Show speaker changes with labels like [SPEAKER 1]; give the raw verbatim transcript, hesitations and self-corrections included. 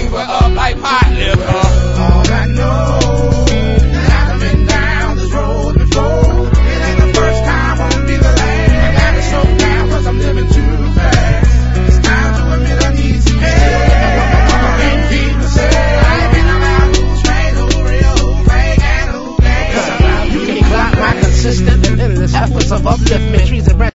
[SPEAKER 1] we up like pot liquor.
[SPEAKER 2] All I know